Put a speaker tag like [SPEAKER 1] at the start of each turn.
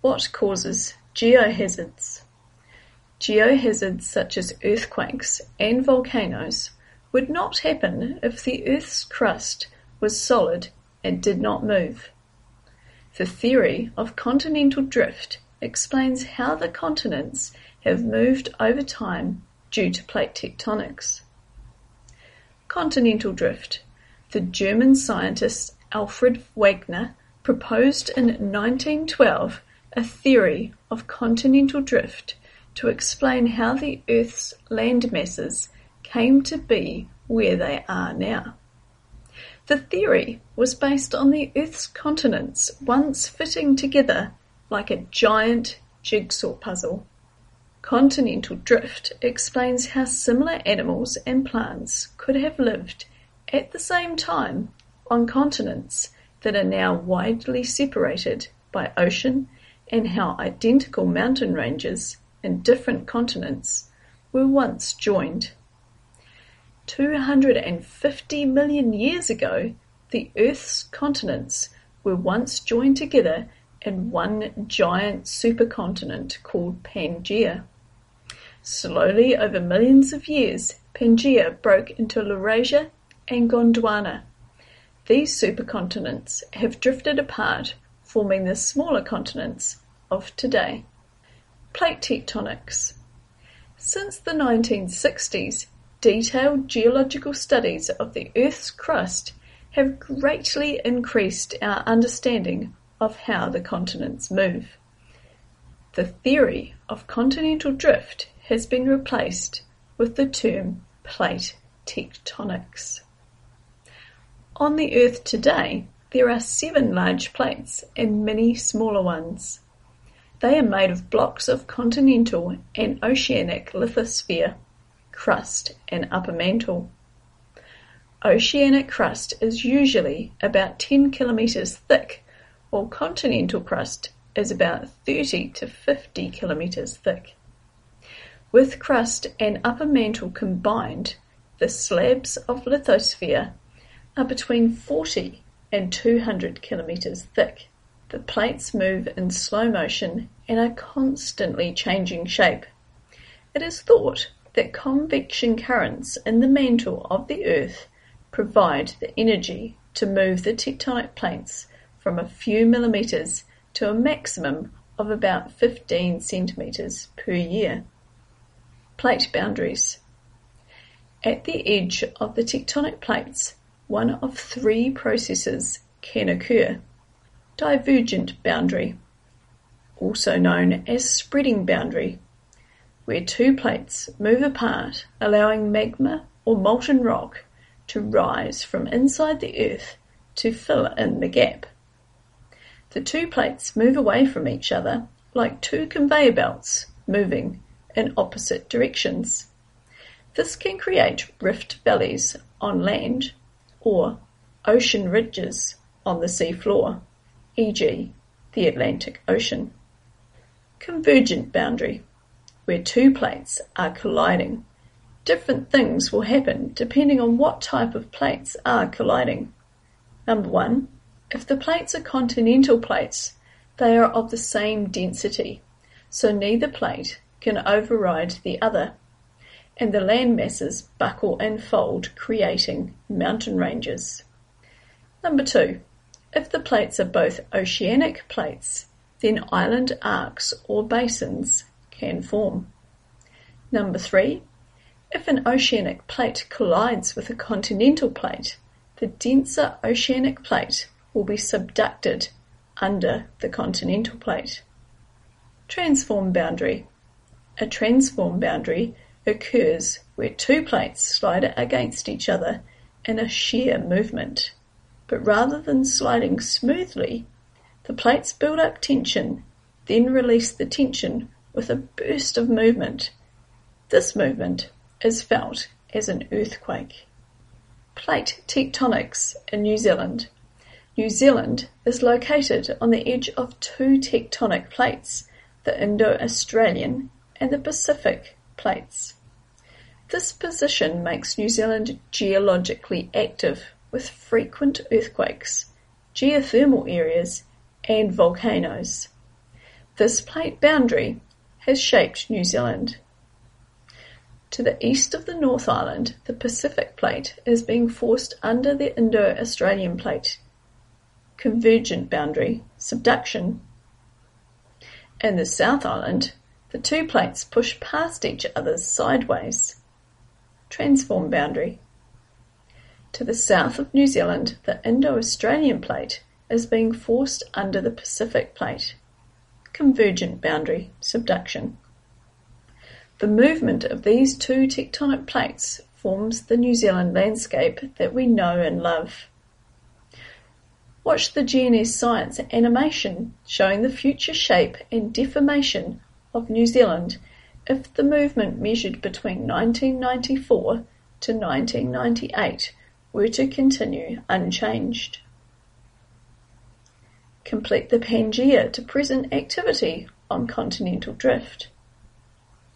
[SPEAKER 1] What causes geohazards? Geohazards such as earthquakes and volcanoes would not happen if the Earth's crust was solid and did not move. The theory of continental drift explains how the continents have moved over time due to plate tectonics. Continental drift. The German scientist Alfred Wegener proposed in 1912 a theory of continental drift to explain how the Earth's land masses came to be where they are now. The theory was based on the Earth's continents once fitting together like a giant jigsaw puzzle. Continental drift explains how similar animals and plants could have lived at the same time on continents that are now widely separated by ocean, and how identical mountain ranges in different continents were once joined. 250 million years ago, the Earth's continents were once joined together in one giant supercontinent called Pangaea. Slowly, over millions of years, Pangaea broke into Laurasia and Gondwana. These supercontinents have drifted apart, forming the smaller continents of today. Plate tectonics. Since the 1960s, detailed geological studies of the Earth's crust have greatly increased our understanding of how the continents move. The theory of continental drift has been replaced with the term plate tectonics. On the Earth today, there are 7 large plates and many smaller ones. They are made of blocks of continental and oceanic lithosphere, crust and upper mantle. Oceanic crust is usually about 10 kilometers thick, while continental crust is about 30 to 50 kilometers thick. With crust and upper mantle combined, the slabs of lithosphere are between 40 and 200 kilometers thick. The plates move in slow motion and are constantly changing shape. It is thought that convection currents in the mantle of the Earth provide the energy to move the tectonic plates from a few millimeters to a maximum of about 15 centimeters per year. Plate boundaries. At the edge of the tectonic plates, one of 3 processes can occur. Divergent boundary, also known as spreading boundary, where 2 plates move apart, allowing magma or molten rock to rise from inside the Earth to fill in the gap. The 2 plates move away from each other like 2 conveyor belts moving in opposite directions. This can create rift valleys on land or ocean ridges on the sea floor, e.g. the Atlantic Ocean. Convergent boundary, where 2 plates are colliding. Different things will happen depending on what type of plates are colliding. Number 1, if the plates are continental plates, they are of the same density, so neither plate can override the other, and the land masses buckle and fold, creating mountain ranges. Number 2, if the plates are both oceanic plates, then island arcs or basins can form. Number 3, if an oceanic plate collides with a continental plate, the denser oceanic plate will be subducted under the continental plate. Transform boundary. A transform boundary occurs where 2 plates slide against each other in a shear movement, but rather than sliding smoothly, the plates build up tension, then release the tension with a burst of movement. This movement is felt as an earthquake. Plate tectonics in New Zealand. New Zealand is located on the edge of 2 tectonic plates, the Indo-Australian and the Pacific plates. This position makes New Zealand geologically active with frequent earthquakes, geothermal areas and volcanoes. This plate boundary has shaped New Zealand. To the east of the North Island, the Pacific Plate is being forced under the Indo-Australian Plate. Convergent boundary, subduction. In the South Island, the two plates push past each other sideways. Transform boundary. To the south of New Zealand, the Indo-Australian Plate is being forced under the Pacific Plate. Convergent boundary, subduction. The movement of these two tectonic plates forms the New Zealand landscape that we know and love. Watch the GNS Science animation showing the future shape and deformation of New Zealand if the movement measured between 1994 to 1998 were to continue unchanged. Complete the Pangaea to present activity on continental drift.